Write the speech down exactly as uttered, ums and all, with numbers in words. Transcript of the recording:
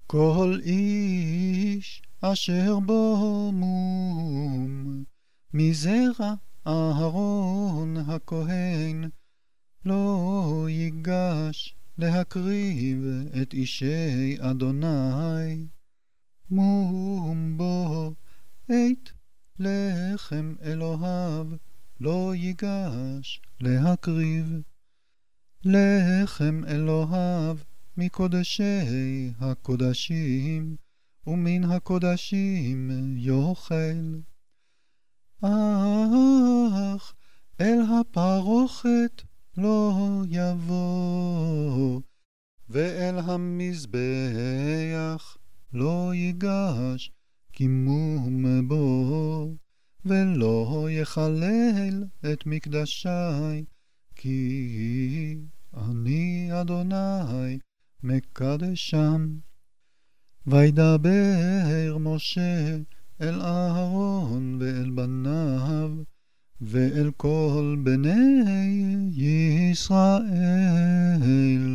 כל איש אשר בו מום מזרע אהרון הכהן לא ייגש להקריב את אישי אדוני. מום בו עת לחם אלוהיו לא ייגש להקריב. לחם אלוהיו מקודשי הקודשים ומן הקודשים יאכל. אך אל הפרוכת לא יבוא, ואל המזבח לא ייגש, כי מום בו, ולא יחלל את מקדשי, כי אני אדוני מקדשם. וידבר משה אל אהרון ואל בניו ואל כל בני ישראל